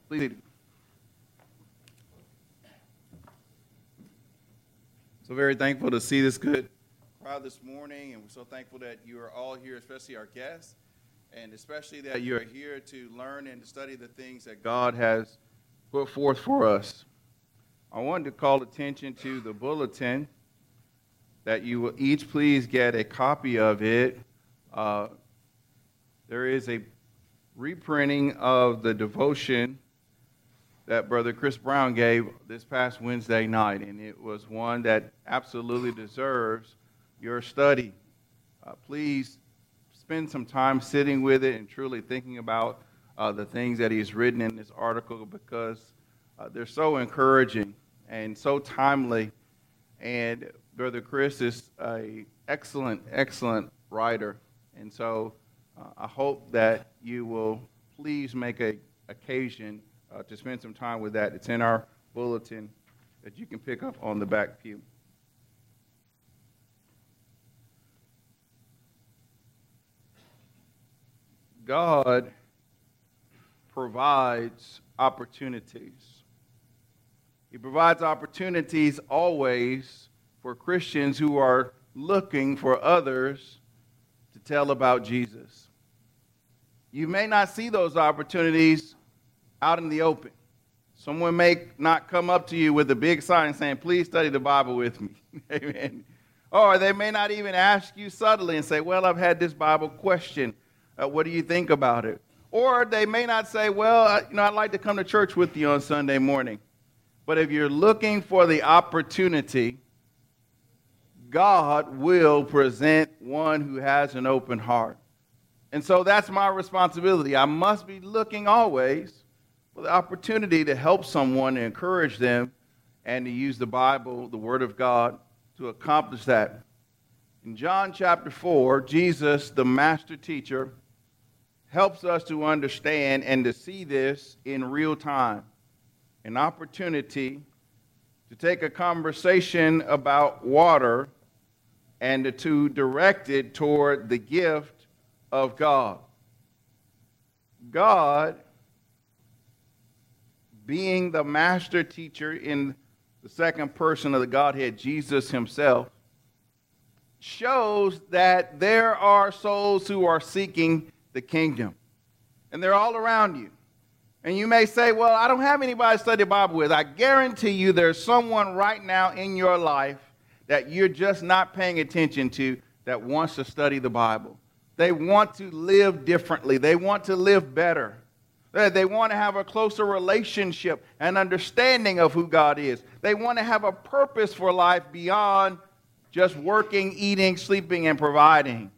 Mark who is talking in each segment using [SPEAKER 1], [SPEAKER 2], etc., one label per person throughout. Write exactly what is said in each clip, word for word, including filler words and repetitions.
[SPEAKER 1] Please. So very thankful to see this good crowd this morning, and we're so thankful that you are all here, especially our guests, and especially that you are here to learn and to study the things that God has put forth for us. I wanted to call attention to the bulletin, that you will each please get a copy of it. Uh, there is a reprinting of the devotion that Brother Chris Brown gave this past Wednesday night, and it was one that absolutely deserves your study. Uh, please spend some time sitting with it and truly thinking about uh, the things that he's written in this article, because uh, they're so encouraging and so timely. And Brother Chris is an excellent, excellent writer, and so uh, I hope that you will please make a occasion Uh, to spend some time with that. It's in our bulletin that you can pick up on the back pew. God provides opportunities. He provides opportunities always for Christians who are looking for others to tell about Jesus. You may not see those opportunities out in the open. Someone may not come up to you with a big sign saying, please study the Bible with me. Amen. Or they may not even ask you subtly and say, well, I've had this Bible question. Uh, what do you think about it? Or they may not say, well, uh, you know, I'd like to come to church with you on Sunday morning. But if you're looking for the opportunity, God will present one who has an open heart. And so that's my responsibility. I must be looking always for the opportunity to help someone, to encourage them, and to use the Bible, the Word of God, to accomplish that. In John chapter four, Jesus, the master teacher, helps us to understand and to see this in real time. An opportunity to take a conversation about water and to direct it toward the gift of God. God, being the master teacher in the second person of the Godhead, Jesus himself, shows that there are souls who are seeking the kingdom. And they're all around you. And you may say, well, I don't have anybody to study the Bible with. I guarantee you there's someone right now in your life that you're just not paying attention to that wants to study the Bible. They want to live differently. They want to live better. They want to have a closer relationship and understanding of who God is. They want to have a purpose for life beyond just working, eating, sleeping, and providing.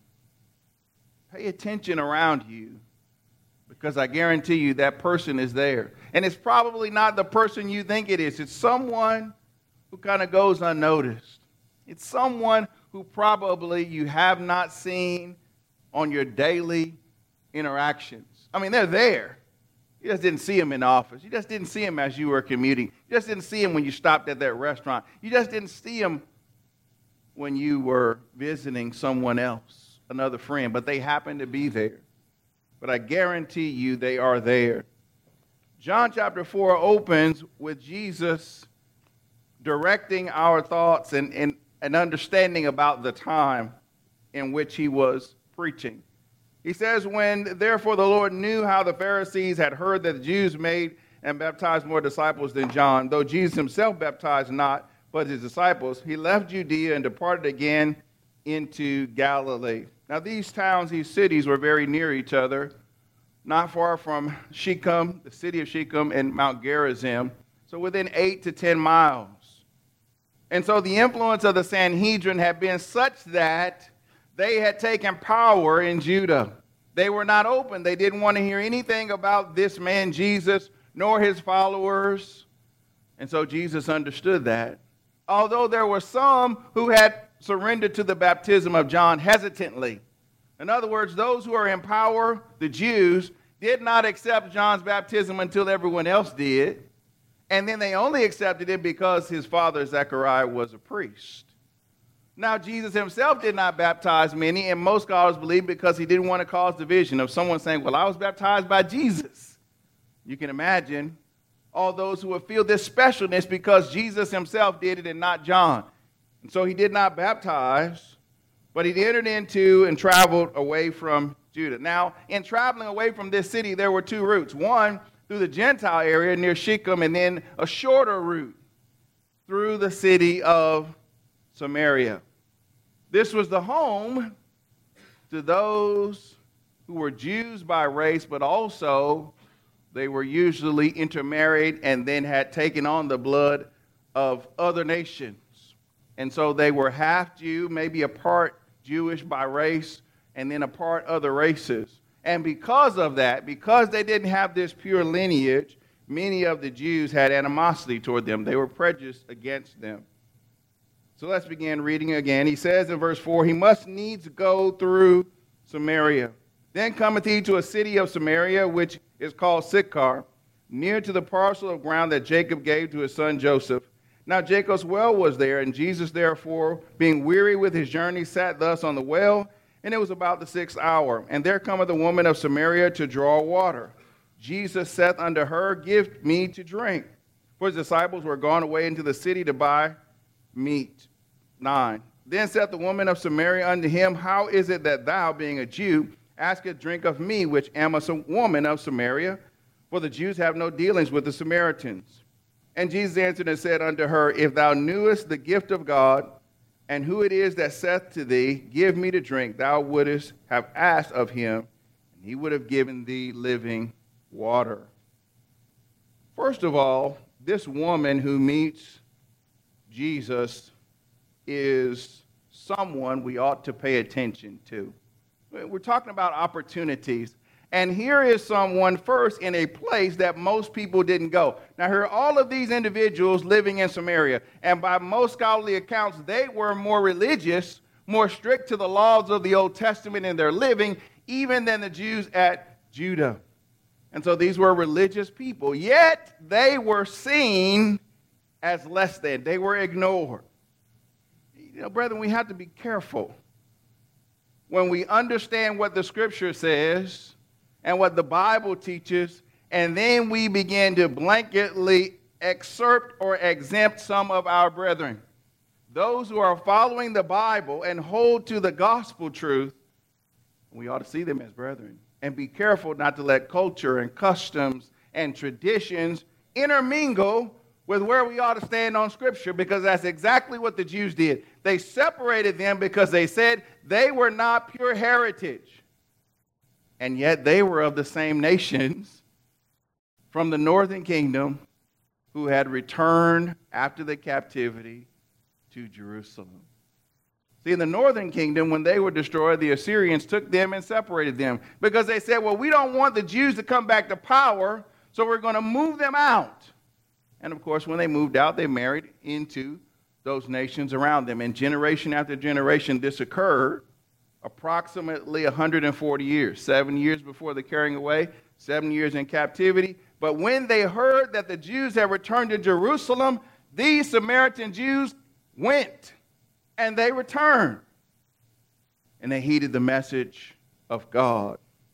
[SPEAKER 1] Pay attention around you, because I guarantee you that person is there. And it's probably not the person you think it is. It's someone who kind of goes unnoticed. It's someone who probably you have not seen on your daily interactions. I mean, they're there. You just didn't see him in the office. You just didn't see him as you were commuting. You just didn't see him when you stopped at that restaurant. You just didn't see him when you were visiting someone else, another friend. But they happen to be there. But I guarantee you they are there. John chapter four opens with Jesus directing our thoughts and, and an understanding about the time in which he was preaching. He says, when therefore the Lord knew how the Pharisees had heard that the Jews made and baptized more disciples than John, though Jesus himself baptized not, but his disciples, he left Judea and departed again into Galilee. Now these towns, these cities were very near each other, not far from Shechem, the city of Shechem, and Mount Gerizim, so within eight to ten miles. And so the influence of the Sanhedrin had been such that they had taken power in Judah. They were not open. They didn't want to hear anything about this man Jesus, nor his followers. And so Jesus understood that. Although there were some who had surrendered to the baptism of John hesitantly. In other words, those who are in power, the Jews, did not accept John's baptism until everyone else did. And then they only accepted it because his father, Zechariah, was a priest. Now, Jesus himself did not baptize many, and most scholars believe because he didn't want to cause division of someone saying, well, I was baptized by Jesus. You can imagine all those who would feel this specialness because Jesus himself did it and not John. And so he did not baptize, but he entered into and traveled away from Judah. Now, in traveling away from this city, there were two routes. One, through the Gentile area near Shechem, and then a shorter route through the city of Samaria. This was the home to those who were Jews by race, but also they were usually intermarried and then had taken on the blood of other nations. And so they were half Jew, maybe a part Jewish by race, and then a part other races. And because of that, because they didn't have this pure lineage, many of the Jews had animosity toward them. They were prejudiced against them. So let's begin reading again. He says in verse four, he must needs go through Samaria. Then cometh he to a city of Samaria, which is called Sychar, near to the parcel of ground that Jacob gave to his son Joseph. Now Jacob's well was there, and Jesus therefore, being weary with his journey, sat thus on the well, and it was about the sixth hour. And there cometh a woman of Samaria to draw water. Jesus saith unto her, give me to drink. For his disciples were gone away into the city to buy meat. Nine. Then saith the woman of Samaria unto him, how is it that thou, being a Jew, askest drink of me, which am a woman of Samaria? For the Jews have no dealings with the Samaritans. And Jesus answered and said unto her, if thou knewest the gift of God, and who it is that saith to thee, give me to drink, thou wouldest have asked of him, and he would have given thee living water. First of all, this woman who meets Jesus is someone we ought to pay attention to. We're talking about opportunities. And here is someone first in a place that most people didn't go. Now, here are all of these individuals living in Samaria. And by most scholarly accounts, they were more religious, more strict to the laws of the Old Testament in their living, even than the Jews at Judah. And so these were religious people. Yet they were seen as less than. They were ignored. You know, brethren, we have to be careful when we understand what the Scripture says and what the Bible teaches, and then we begin to blanketly excerpt or exempt some of our brethren. Those who are following the Bible and hold to the gospel truth, we ought to see them as brethren. And be careful not to let culture and customs and traditions intermingle with where we ought to stand on Scripture, because that's exactly what the Jews did. They separated them because they said they were not pure heritage. And yet they were of the same nations from the northern kingdom who had returned after the captivity to Jerusalem. See, in the northern kingdom, when they were destroyed, the Assyrians took them and separated them because they said, well, we don't want the Jews to come back to power, so we're going to move them out. And of course, when they moved out, they married into those nations around them. And generation after generation, this occurred approximately one hundred forty years, seven years before the carrying away, seven years in captivity. But when they heard that the Jews had returned to Jerusalem, these Samaritan Jews went and they returned. And they heeded the message of God.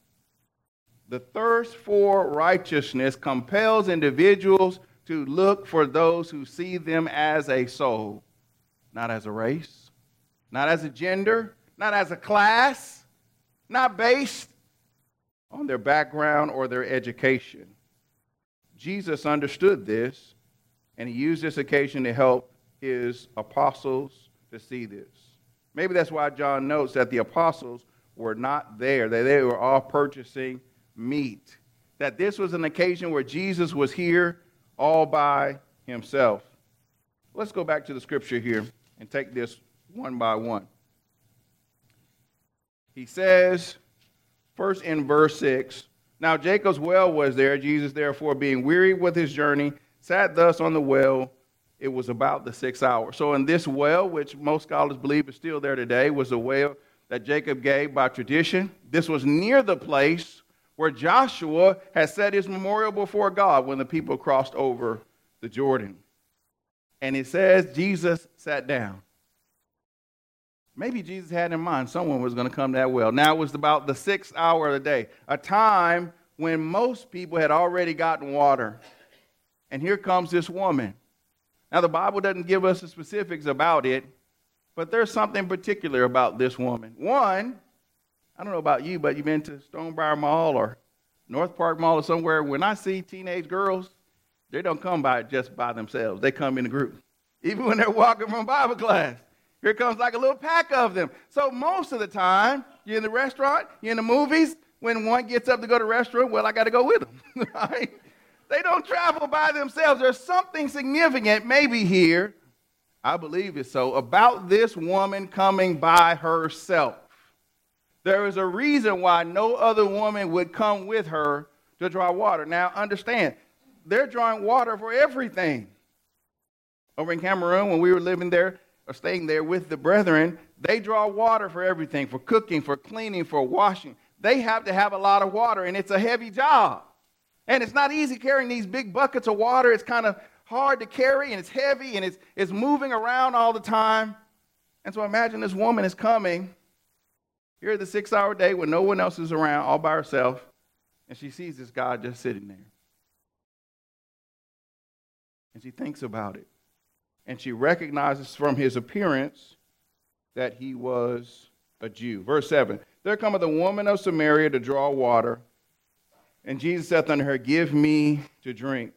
[SPEAKER 1] The thirst for righteousness compels individuals to look for those who see them as a soul, not as a race, not as a gender, not as a class, not based on their background or their education. Jesus understood this, and he used this occasion to help his apostles to see this. Maybe that's why John notes that the apostles were not there, that they were all purchasing meat, that this was an occasion where Jesus was here all by himself. Let's go back to the scripture here and take this one by one. He says, first in verse six, now Jacob's well was there. Jesus, therefore, being weary with his journey, sat thus on the well. It was about the sixth hour. So in this well, which most scholars believe is still there today, was a well that Jacob gave by tradition. This was near the place where Joshua had set his memorial before God when the people crossed over the Jordan. And it says Jesus sat down. Maybe Jesus had in mind someone was going to come to that well. Now it was about the sixth hour of the day, a time when most people had already gotten water. And here comes this woman. Now, the Bible doesn't give us the specifics about it, but there's something particular about this woman. One, I don't know about you, but you've been to Stonebriar Mall or North Park Mall or somewhere. When I see teenage girls, they don't come by just by themselves. They come in a group. Even when they're walking from Bible class, here comes like a little pack of them. So most of the time, you're in the restaurant, you're in the movies. When one gets up to go to the restaurant, well, I got to go with them. Right? They don't travel by themselves. There's something significant maybe here, I believe it's so, about this woman coming by herself. There is a reason why no other woman would come with her to draw water. Now, understand, they're drawing water for everything. Over in Cameroon, when we were living there or staying there with the brethren, they draw water for everything, for cooking, for cleaning, for washing. They have to have a lot of water, and it's a heavy job. And it's not easy carrying these big buckets of water. It's kind of hard to carry, and it's heavy, and it's, it's moving around all the time. And so imagine this woman is coming here at the six-hour day when no one else is around, all by herself, and she sees this guy just sitting there. And she thinks about it. And she recognizes from his appearance that he was a Jew. Verse seven, there cometh a woman of Samaria to draw water. And Jesus saith unto her, give me to drink.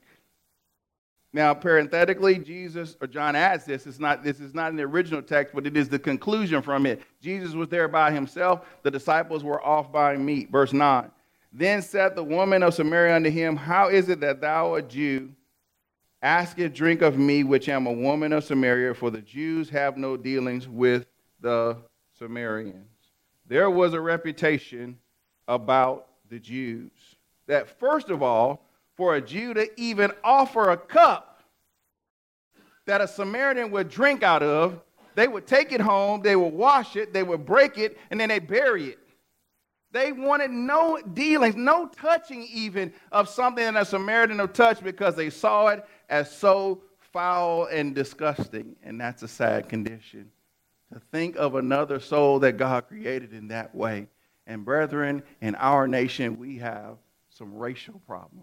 [SPEAKER 1] Now, parenthetically, Jesus, or John adds this, it's not, this is not in the original text, but it is the conclusion from it. Jesus was there by himself. The disciples were off buying meat. Verse nine, then said the woman of Samaria unto him, how is it that thou, a Jew, asketh drink of me, which am a woman of Samaria? For the Jews have no dealings with the Samaritans. There was a reputation about the Jews that, first of all, for a Jew to even offer a cup that a Samaritan would drink out of, they would take it home, they would wash it, they would break it, and then they bury it. They wanted no dealings, no touching even of something that a Samaritan would touch because they saw it as so foul and disgusting. And that's a sad condition, to think of another soul that God created in that way. And brethren, in our nation, we have some racial problems.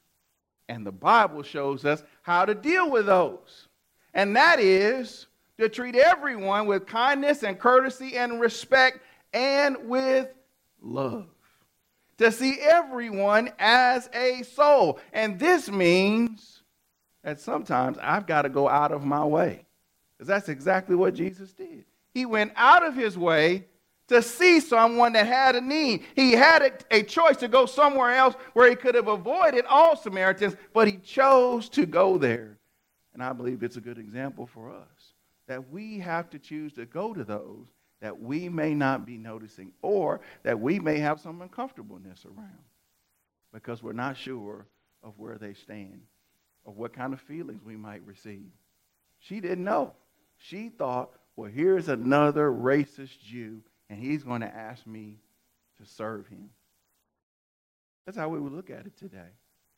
[SPEAKER 1] And the Bible shows us how to deal with those. And that is to treat everyone with kindness and courtesy and respect and with love. To see everyone as a soul. And this means that sometimes I've got to go out of my way. Because that's exactly what Jesus did. He went out of his way to see someone that had a need. He had a, a choice to go somewhere else where he could have avoided all Samaritans, but he chose to go there. And I believe it's a good example for us, that we have to choose to go to those that we may not be noticing, or that we may have some uncomfortableness around because we're not sure of where they stand, or what kind of feelings we might receive. She didn't know. She thought, well, here's another racist Jew, and he's going to ask me to serve him. That's how we would look at it today.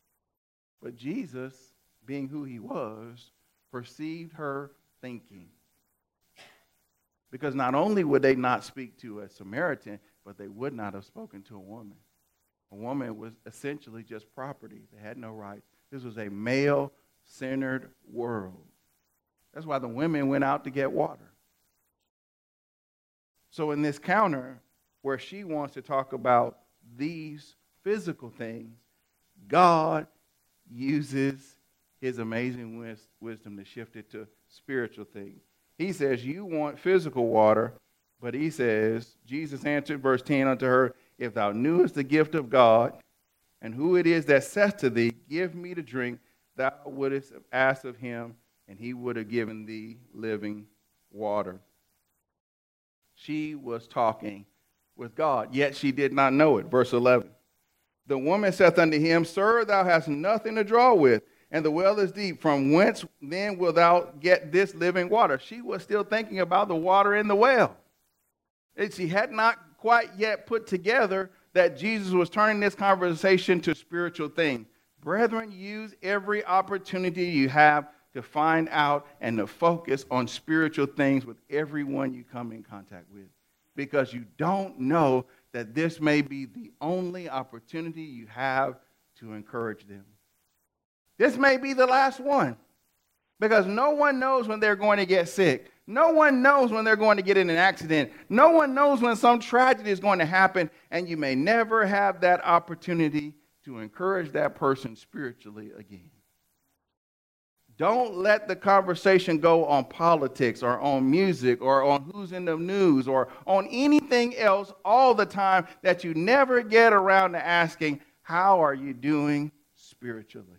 [SPEAKER 1] But Jesus, being who he was, perceived her thinking. Because not only would they not speak to a Samaritan, but they would not have spoken to a woman. A woman was essentially just property. They had no rights. This was a male-centered world. That's why the women went out to get water. So in this counter, where she wants to talk about these physical things, God uses his amazing wis- wisdom to shift it to spiritual things. He says, you want physical water, but he says, Jesus answered, verse ten, unto her, if thou knewest the gift of God, and who it is that saith to thee, give me to drink, thou wouldest have asked of him, and he would have given thee living water. She was talking with God, yet she did not know it. Verse eleven. The woman saith unto him, Sir, thou hast nothing to draw with, and the well is deep. From whence then wilt thou get this living water? She was still thinking about the water in the well. And she had not quite yet put together that Jesus was turning this conversation to spiritual things. Brethren, use every opportunity you have to find out and to focus on spiritual things with everyone you come in contact with. Because you don't know that this may be the only opportunity you have to encourage them. This may be the last one, because no one knows when they're going to get sick. No one knows when they're going to get in an accident. No one knows when some tragedy is going to happen, and you may never have that opportunity to encourage that person spiritually again. Don't let the conversation go on politics or on music or on who's in the news or on anything else all the time that you never get around to asking, how are you doing spiritually?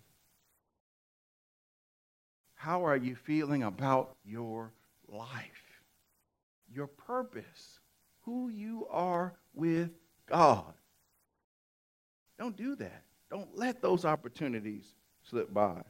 [SPEAKER 1] How are you feeling about your life, your purpose, who you are with God? Don't do that. Don't let those opportunities slip by.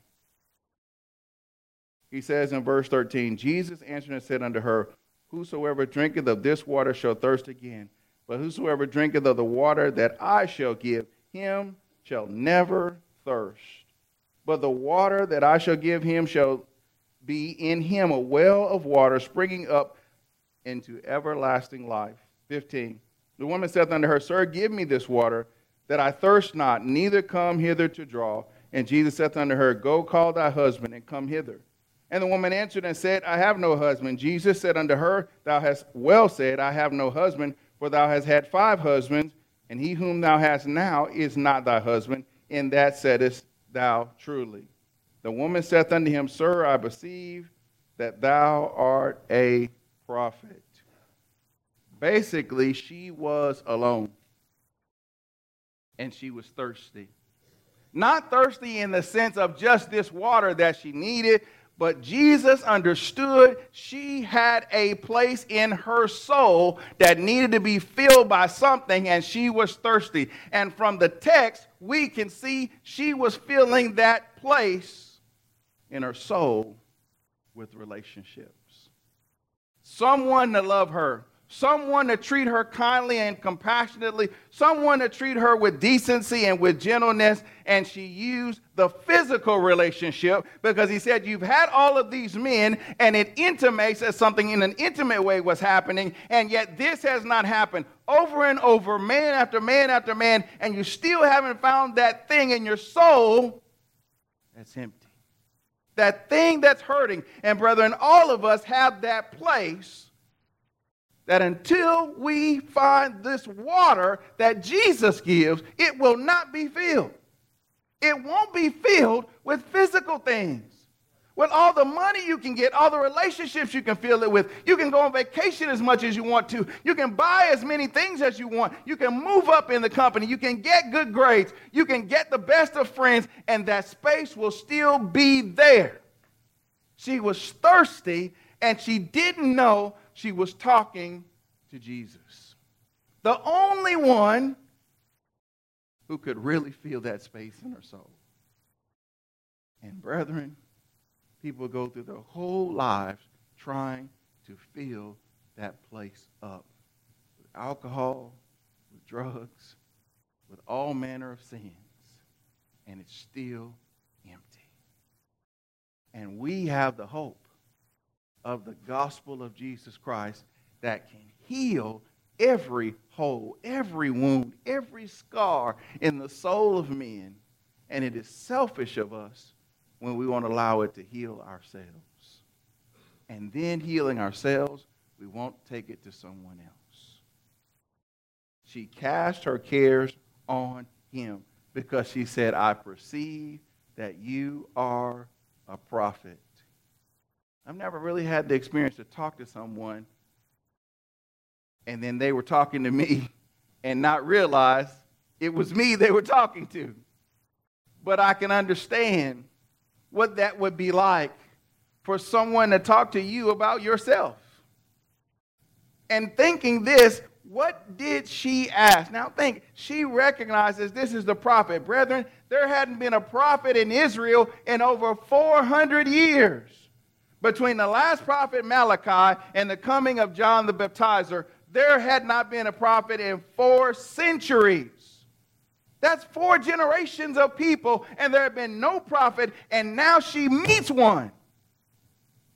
[SPEAKER 1] He says in verse thirteen, Jesus answered and said unto her, whosoever drinketh of this water shall thirst again, but whosoever drinketh of the water that I shall give him shall never thirst. But the water that I shall give him shall be in him a well of water springing up into everlasting life. fifteen. The woman saith unto her, Sir, give me this water, that I thirst not, neither come hither to draw. And Jesus saith unto her, Go call thy husband, and come hither. And the woman answered and said, I have no husband. Jesus said unto her, Thou hast well said, I have no husband, for thou hast had five husbands, and he whom thou hast now is not thy husband. In that saidest thou truly. The woman saith unto him, Sir, I perceive that thou art a prophet. Basically, she was alone, and she was thirsty. Not thirsty in the sense of just this water that she needed, but Jesus understood she had a place in her soul that needed to be filled by something, and she was thirsty. And from the text, we can see she was filling that place in her soul with relationships. Someone to love her. Someone to treat her kindly and compassionately. Someone to treat her with decency and with gentleness. And she used the physical relationship because he said, you've had all of these men, and it intimates that something in an intimate way was happening. And yet this has not happened over and over, man after man after man. And you still haven't found that thing in your soul that's empty. That thing that's hurting. And brethren, all of us have that place that until we find this water that Jesus gives, it will not be filled. It won't be filled with physical things. With all the money you can get, all the relationships you can fill it with. You can go on vacation as much as you want to. You can buy as many things as you want. You can move up in the company. You can get good grades. You can get the best of friends, and that space will still be there. She was thirsty, and she didn't know she was talking to Jesus, the only one who could really fill that space in her soul. And brethren, people go through their whole lives trying to fill that place up with alcohol, with drugs, with all manner of sins, and it's still empty. And we have the hope of the gospel of Jesus Christ that can heal every hole, every wound, every scar in the soul of men. And it is selfish of us when we won't allow it to heal ourselves. And then healing ourselves, we won't take it to someone else. She cast her cares on him because she said, I perceive that you are a prophet. I've never really had the experience to talk to someone and then they were talking to me and not realize it was me they were talking to. But I can understand what that would be like for someone to talk to you about yourself. And thinking this, what did she ask? Now think, she recognizes this is the prophet. Brethren, there hadn't been a prophet in Israel in over four hundred years. Between the last prophet Malachi and the coming of John the Baptizer, there had not been a prophet in four centuries. That's four generations of people, and there had been no prophet, and now she meets one.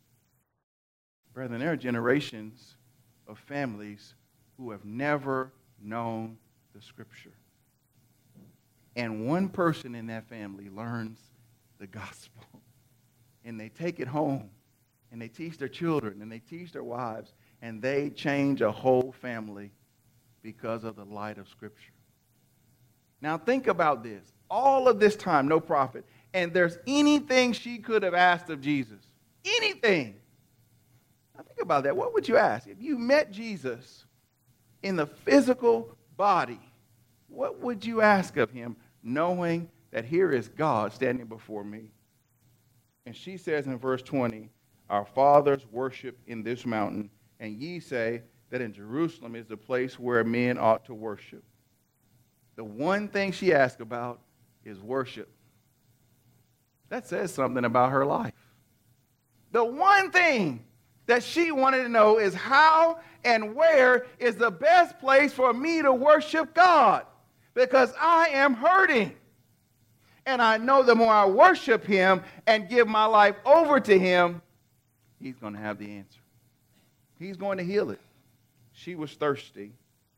[SPEAKER 1] Brethren, there are generations of families who have never known the Scripture. And one person in that family learns the gospel. And they take it home. And they teach their children. And they teach their wives. And they change a whole family because of the light of Scripture. Now think about this. All of this time, no prophet. And there's anything she could have asked of Jesus. Anything. Now think about that. What would you ask? If you met Jesus in the physical body, what would you ask of him, knowing that here is God standing before me? And she says in verse twenty, our fathers worship in this mountain, and ye say that in Jerusalem is the place where men ought to worship. The one thing she asked about is worship. That says something about her life. The one thing that she wanted to know is how and where is the best place for me to worship God, because I am hurting. And I know the more I worship him and give my life over to him, he's going to have the answer. He's going to heal it. She was thirsty,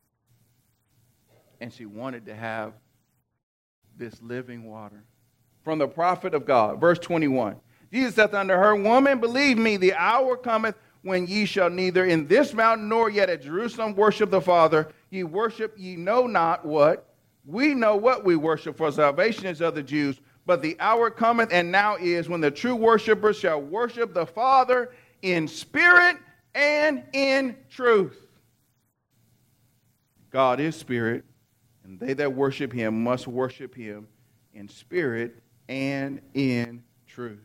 [SPEAKER 1] and she wanted to have this living water from the prophet of God. Verse twenty-one. Jesus saith unto her, woman, believe me, the hour cometh when ye shall neither in this mountain nor yet at Jerusalem worship the Father. Ye worship ye know not what. We know what we worship, for salvation is of the Jews. But the hour cometh, and now is, when the true worshipers shall worship the Father in spirit and in truth. God is spirit, and they that worship him must worship him in spirit and in truth.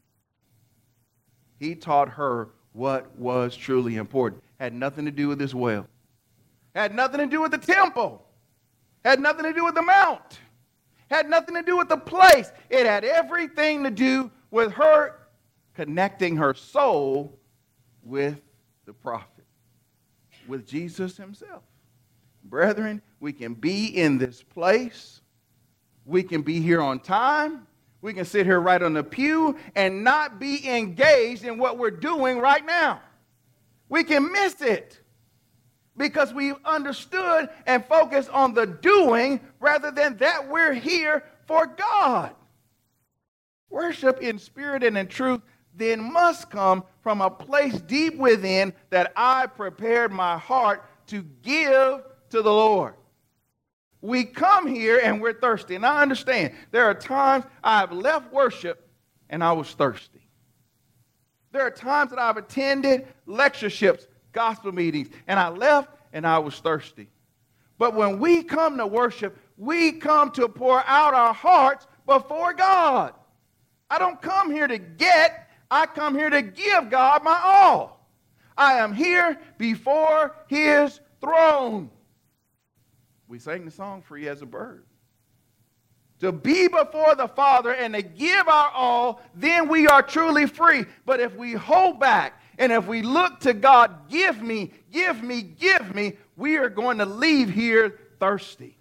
[SPEAKER 1] He taught her what was truly important. Had nothing to do with this well. Had nothing to do with the temple. Had nothing to do with the mount. Had nothing to do with the place. It had everything to do with her connecting her soul with the prophet, with Jesus himself. Brethren, we can be in this place. We can be here on time. We can sit here right on the pew and not be engaged in what we're doing right now. We can miss it because we've understood and focused on the doing rather than that we're here for God. Worship in spirit and in truth then must come from a place deep within that I prepared my heart to give to the Lord. We come here and we're thirsty. And I understand there are times I've left worship and I was thirsty. There are times that I've attended lectureships, gospel meetings, and I left and I was thirsty. But when we come to worship, we come to pour out our hearts before God. I don't come here to get, I come here to give God my all. I am here before his throne. We sang the song, Free as a Bird. To be before the Father and to give our all, then we are truly free. But if we hold back and if we look to God, give me, give me, give me, we are going to leave here thirsty.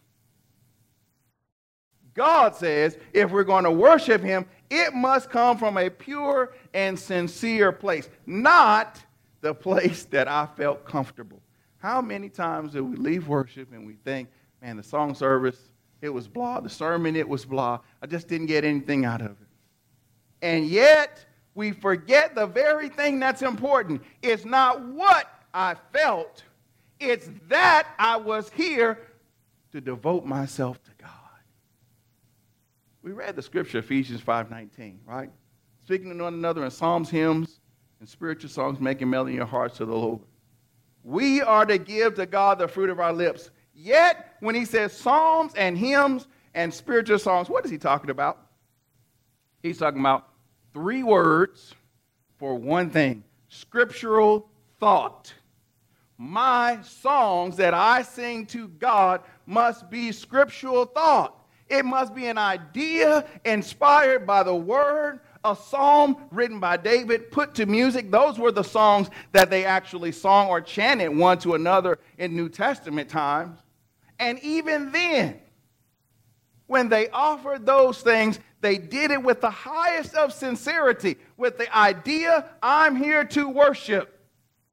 [SPEAKER 1] God says if we're going to worship him, it must come from a pure and sincere place, not the place that I felt comfortable. How many times do we leave worship and we think, man, the song service, it was blah. The sermon, it was blah. I just didn't get anything out of it. And yet, we forget the very thing that's important. It's not what I felt. It's that I was here to devote myself to God. We read the scripture, Ephesians five nineteen, right? Speaking to one another in psalms, hymns, and spiritual songs, making melody in your hearts to the Lord. We are to give to God the fruit of our lips. Yet, when he says psalms and hymns and spiritual songs, what is he talking about? He's talking about three words for one thing: scriptural thought. My songs that I sing to God must be scriptural thought. It must be an idea inspired by the word, a psalm written by David, put to music. Those were the songs that they actually sung or chanted one to another in New Testament times. And even then, when they offered those things, they did it with the highest of sincerity, with the idea, I'm here to worship.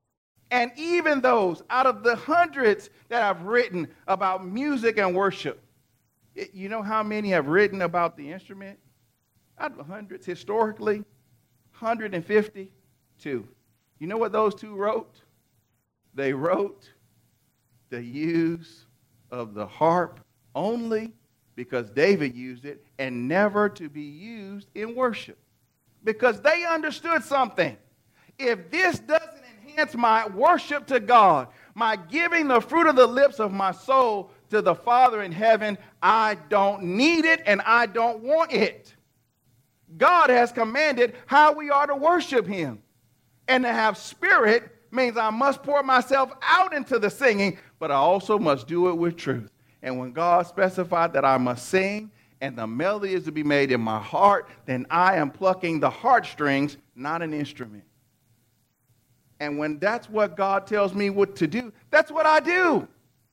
[SPEAKER 1] And even those, out of the hundreds that I've written about music and worship, it, you know how many have written about the instrument? Out of the hundreds, historically, one hundred fifty-two. You know what those two wrote? They wrote the use of the harp only because David used it and never to be used in worship. Because they understood something. If this doesn't enhance my worship to God, my giving the fruit of the lips of my soul to the Father in heaven, I don't need it and I don't want it. God has commanded how we are to worship him. And to have spirit means I must pour myself out into the singing, but I also must do it with truth. And when God specified that I must sing and the melody is to be made in my heart, then I am plucking the heartstrings, not an instrument. And when that's what God tells me what to do, that's what I do.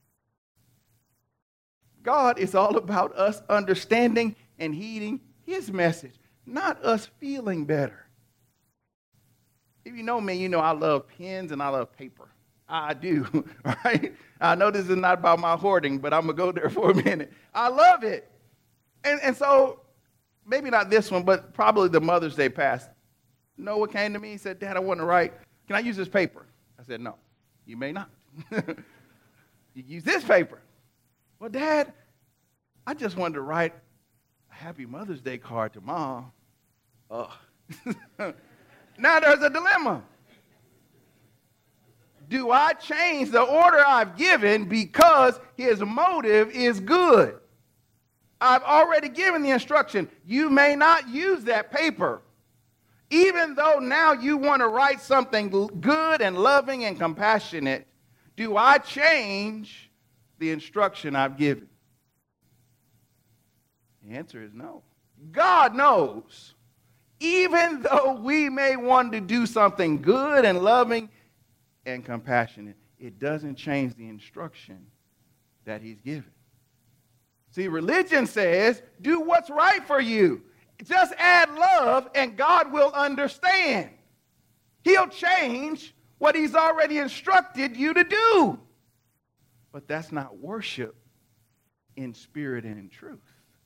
[SPEAKER 1] God is all about us understanding and heeding his message, not us feeling better. If you know me, you know I love pens and I love paper. I do, right? I know this is not about my hoarding, but I'm going to go there for a minute. I love it. And, and so, maybe not this one, but probably the Mother's Day past. Noah came to me and said, Dad, I want to write. Can I use this paper? I said, no, you may not. You use this paper. Well, Dad, I just wanted to write a happy Mother's Day card to Mom. Oh. Now there's a dilemma. Do I change the order I've given because his motive is good? I've already given the instruction. You may not use that paper. Even though now you want to write something good and loving and compassionate, do I change the instruction I've given? The answer is no. God knows. Even though we may want to do something good and loving and compassionate, it doesn't change the instruction that he's given. See, religion says, do what's right for you. Just add love and God will understand. He'll change what he's already instructed you to do. But that's not worship in spirit and in truth.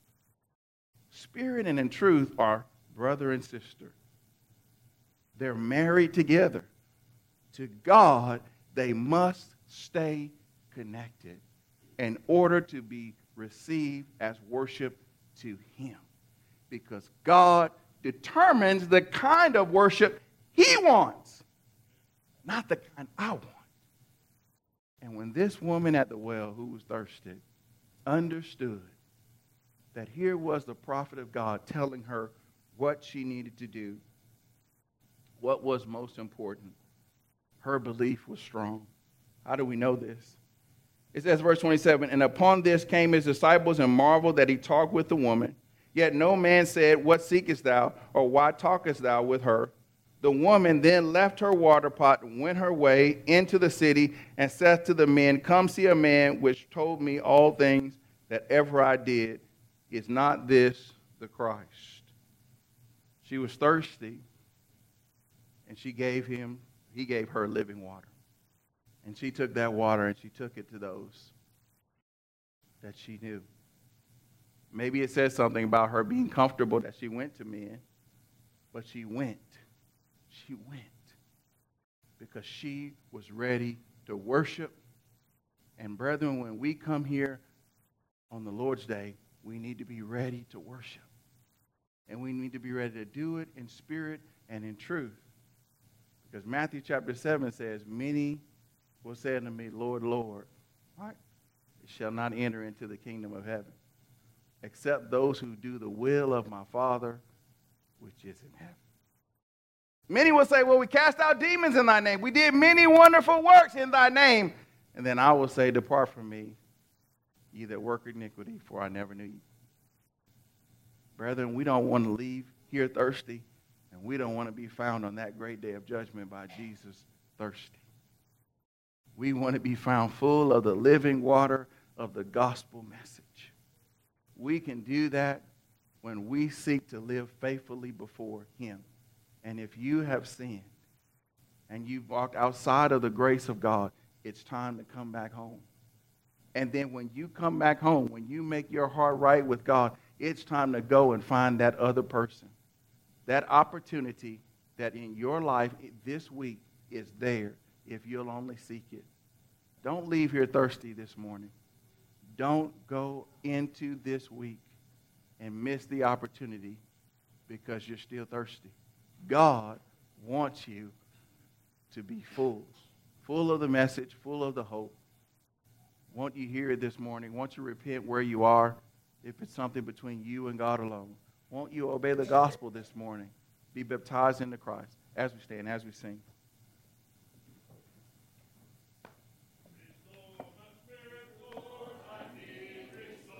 [SPEAKER 1] Spirit and in truth are brother and sister. They're married together. To God, they must stay connected in order to be received as worship to him. Because God determines the kind of worship he wants, not the kind I want. And when this woman at the well who was thirsty understood that here was the prophet of God telling her what she needed to do, what was most important, her belief was strong. How do we know this? It says, verse twenty-seven, and upon this came his disciples and marveled that he talked with the woman. Yet no man said, what seekest thou, or why talkest thou with her? The woman then left her water pot and went her way into the city and said to the men, come see a man which told me all things that ever I did. Is not this the Christ? She was thirsty, and she gave him, he gave her living water. And she took that water and she took it to those that she knew. Maybe it says something about her being comfortable that she went to men, but she went. She went because she was ready to worship. And brethren, when we come here on the Lord's Day, we need to be ready to worship. And we need to be ready to do it in spirit and in truth. Because Matthew chapter seven says, many will say unto me, Lord, Lord, right? They shall not enter into the kingdom of heaven, except those who do the will of my Father, which is in heaven. Many will say, well, we cast out demons in thy name. We did many wonderful works in thy name. And then I will say, depart from me, ye that work iniquity, for I never knew you. Brethren, we don't want to leave here thirsty, and we don't want to be found on that great day of judgment by Jesus thirsty. We want to be found full of the living water of the gospel message. We can do that when we seek to live faithfully before him. And if you have sinned, and you've walked outside of the grace of God, it's time to come back home. And then when you come back home, when you make your heart right with God, it's time to go and find that other person. That opportunity that in your life this week is there if you'll only seek it. Don't leave here thirsty this morning. Don't go into this week and miss the opportunity because you're still thirsty. God wants you to be full, full of the message, full of the hope. Won't you hear it this morning? Won't you repent where you are if it's something between you and God alone? Won't you obey the gospel this morning? Be baptized into Christ as we stand, as we sing.